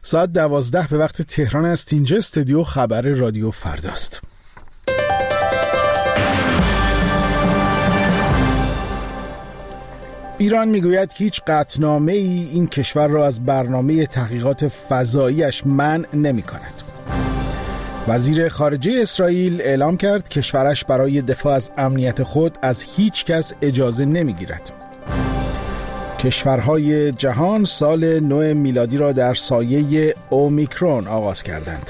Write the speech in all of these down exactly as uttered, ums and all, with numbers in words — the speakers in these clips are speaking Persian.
ساعت دوازده به وقت تهران است. اینجا استودیو خبر رادیو فرداست. ایران میگوید هیچ قطعنامه‌ای این کشور را از برنامه تحقیقات فضاییش منع نمی‌کند. وزیر خارجه اسرائیل اعلام کرد کشورش برای دفاع از امنیت خود از هیچ کس اجازه نمی‌گیرد. کشورهای جهان سال نو میلادی را در سایه اومیکرون آغاز کردند.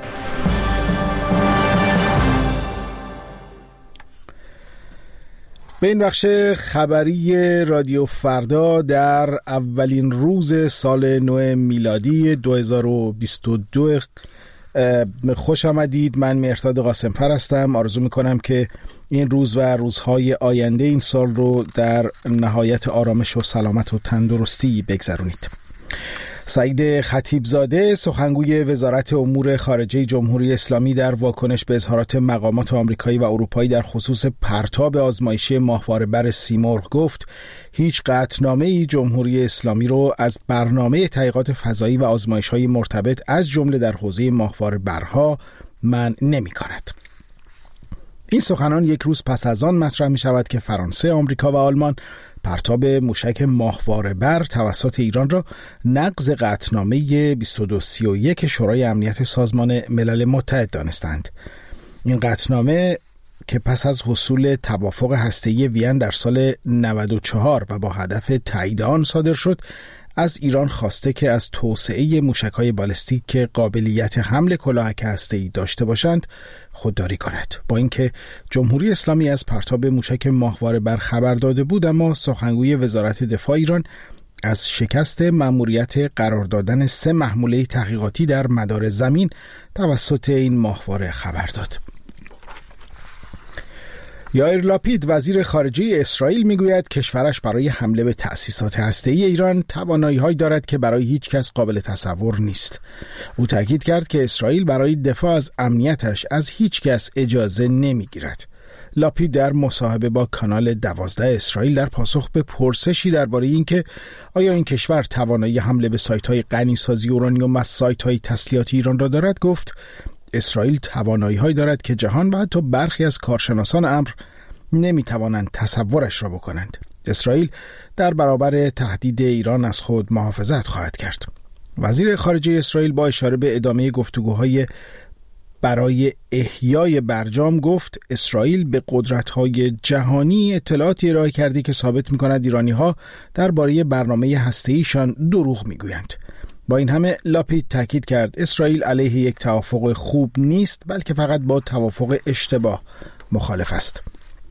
به این بخش خبری رادیو فردا در اولین روز سال نو میلادی دو هزار و بیست و دو خوش آمدید. من مهرداد قاسمفر هستم. آرزو میکنم که این روز و روزهای آینده این سال رو در نهایت آرامش و سلامت و تندرستی بگذرونید. سعید خطیبزاده سخنگوی وزارت امور خارجه جمهوری اسلامی در واکنش به اظهارات مقامات آمریکایی و اروپایی در خصوص پرتاب آزمایشی ماهواره بر سیمرغ گفت هیچ قطعنامه‌ای جمهوری اسلامی رو از برنامه تحقیقات فضایی و آزمایش‌های مرتبط از جمله در حوزه ماهواره برها منع نمی‌کند. این سخنان یک روز پس از آن مطرح می شود که فرانسه، آمریکا و آلمان پرتاب موشک ماهواره بر توسط ایران را نقض قطعنامه بیست و دو سی و یک شورای امنیت سازمان ملل متحد دانستند. این قطعنامه که پس از حصول توافق هسته‌ای وین در سال نود و چهار و با هدف تایید آن صادر شد، از ایران خواسته که از توسعه موشک‌های بالستیک که قابلیت حمل کلاهک هسته‌ای داشته باشند خودداری کند. با اینکه جمهوری اسلامی از پرتاب موشک ماهواره بر خبر داده بود، اما سخنگوی وزارت دفاع ایران از شکست مأموریت قرار دادن سه محموله تحقیقاتی در مدار زمین توسط این ماهواره خبر داد. یائیر لاپید وزیر خارجه اسرائیل میگوید کشورش برای حمله به تأسیسات هسته‌ای ایران توانایی‌هایی دارد که برای هیچ کس قابل تصور نیست. او تاکید کرد که اسرائیل برای دفاع از امنیتش از هیچ کس اجازه نمیگیرد. لاپید در مصاحبه با کانال دوازده اسرائیل در پاسخ به پرسشی درباره اینکه آیا این کشور توانایی حمله به سایت‌های غنی‌سازی اورانیوم و سایت‌های تسلیحاتی ایران را دارد گفت اسرائیل توانایی‌هایی دارد که جهان و حتی برخی از کارشناسان امر نمی‌توانند تصورش را بکنند. اسرائیل در برابر تهدید ایران از خود محافظت خواهد کرد. وزیر خارجه اسرائیل با اشاره به ادامه گفتگوهای برای احیای برجام گفت اسرائیل به قدرت‌های جهانی اطلاعاتی ارائه کرده که ثابت می‌کند ایرانی‌ها درباره برنامه هسته‌ایشان دروغ می‌گویند. با این همه لاپید تاکید کرد اسرائیل علیه یک توافق خوب نیست، بلکه فقط با توافق اشتباه مخالف است.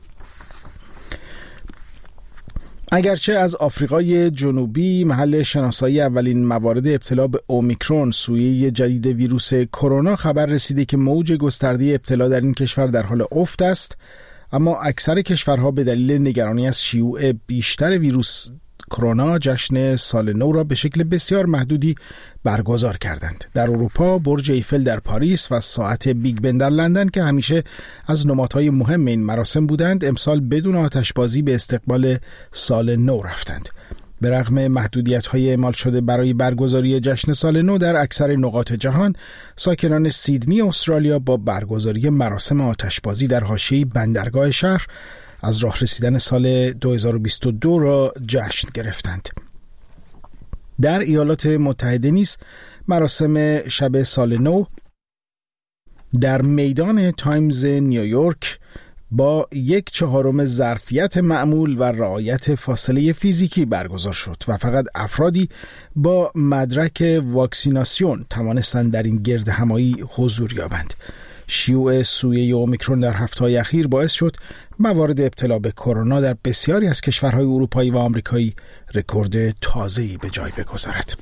اگرچه از آفریقای جنوبی محل شناسایی اولین موارد ابتلا به اومیکرون سویه جدید ویروس کرونا خبر رسیده که موج گسترده ابتلا در این کشور در حال افت است، اما اکثر کشورها به دلیل نگرانی از شیوع بیشتر ویروس کرونا جشن سال نو را به شکل بسیار محدودی برگزار کردند. در اروپا برج ایفل در پاریس و ساعت بیگ بن در لندن که همیشه از نمادهای مهم این مراسم بودند، امسال بدون آتشبازی به استقبال سال نو رفتند. به رغم محدودیت‌های اعمال شده برای برگزاری جشن سال نو در اکثر نقاط جهان، ساکنان سیدنی استرالیا با برگزاری مراسم آتشبازی در حاشیه بندرگاه شهر از راه رسیدن سال دو هزار و بیست و دو را جشن گرفتند. در ایالات متحده نیز مراسم شب سال نو در میدان تایمز نیویورک با یک چهارم ظرفیت معمول و رعایت فاصله فیزیکی برگزار شد و فقط افرادی با مدرک واکسیناسیون توانستند در این گرد همایی حضور یابند. شیوع سویه اومیکرون در هفته‌های اخیر باعث شد موارد ابتلا به کرونا در بسیاری از کشورهای اروپایی و آمریکایی رکورد تازه‌ای به جای بگذارد.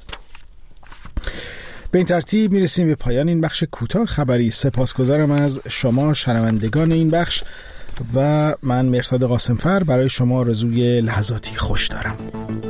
به این ترتیب میرسیم به پایان این بخش کوتاه خبری. سپاسگزارم از شما شنوندگان این بخش و من مهرداد قاسمفر برای شما آرزوی لحظاتی خوش دارم.